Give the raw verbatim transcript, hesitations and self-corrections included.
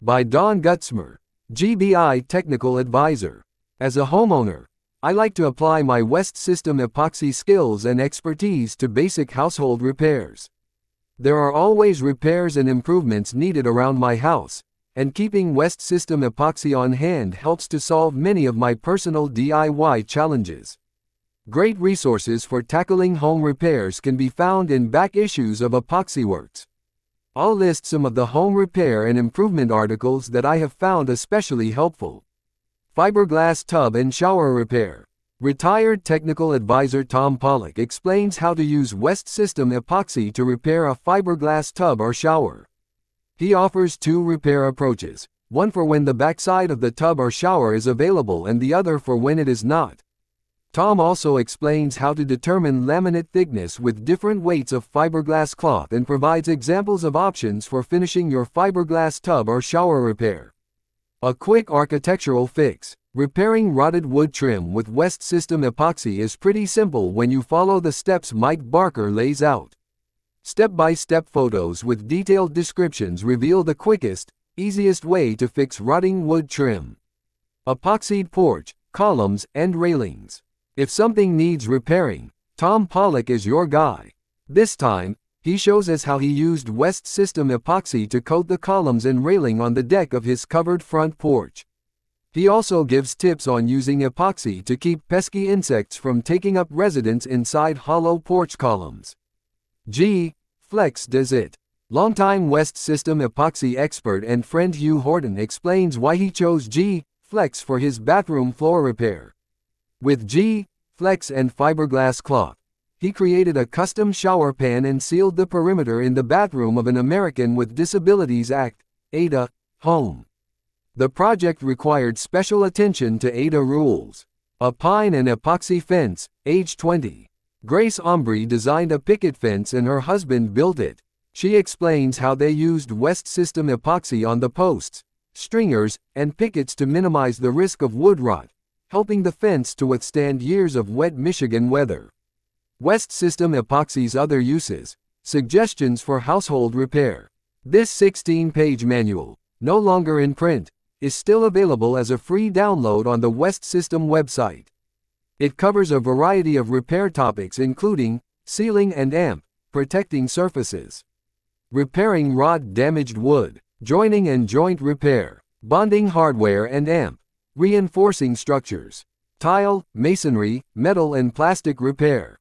By Don Gutzmer, G B I Technical Advisor. As a homeowner, I like to apply my West System epoxy skills and expertise to basic household repairs. There are always repairs and improvements needed around my house, and keeping West System epoxy on hand helps to solve many of my personal D I Y challenges. Great resources for tackling home repairs can be found in back issues of EpoxyWorks. I'll list some of the home repair and improvement articles that I have found especially helpful. Fiberglass tub and shower repair. Retired technical advisor Tom Pollock explains how to use West System epoxy to repair a fiberglass tub or shower. He offers two repair approaches, one for when the backside of the tub or shower is available and the other for when it is not. Tom also explains how to determine laminate thickness with different weights of fiberglass cloth and provides examples of options for finishing your fiberglass tub or shower repair. A quick architectural fix. Repairing rotted wood trim with West System epoxy is pretty simple when you follow the steps Mike Barker lays out. Step-by-step photos with detailed descriptions reveal the quickest, easiest way to fix rotting wood trim. Epoxied porch, columns, and railings. If something needs repairing, Tom Pollock is your guy. This time, he shows us how he used West System epoxy to coat the columns and railing on the deck of his covered front porch. He also gives tips on using epoxy to keep pesky insects from taking up residence inside hollow porch columns. G. Flex does it. Longtime West System epoxy expert and friend Hugh Horton explains why he chose G. Flex for his bathroom floor repair. With G. Flex and fiberglass cloth, he created a custom shower pan and sealed the perimeter in the bathroom of an American with Disabilities Act, A D A, home. The project required special attention to A D A rules. A pine and epoxy fence, age twenty. Grace Ombry designed a picket fence and her husband built it. She explains how they used West System epoxy on the posts, stringers, and pickets to minimize the risk of wood rot, helping the fence to withstand years of wet Michigan weather. West System epoxy's other uses. Suggestions for household repair. This sixteen-page manual, no longer in print, is still available as a free download on the West System website. It covers a variety of repair topics including sealing and amp, protecting surfaces, repairing rot-damaged wood, joining and joint repair, bonding hardware and amp, reinforcing structures, tile, masonry, metal and plastic repair,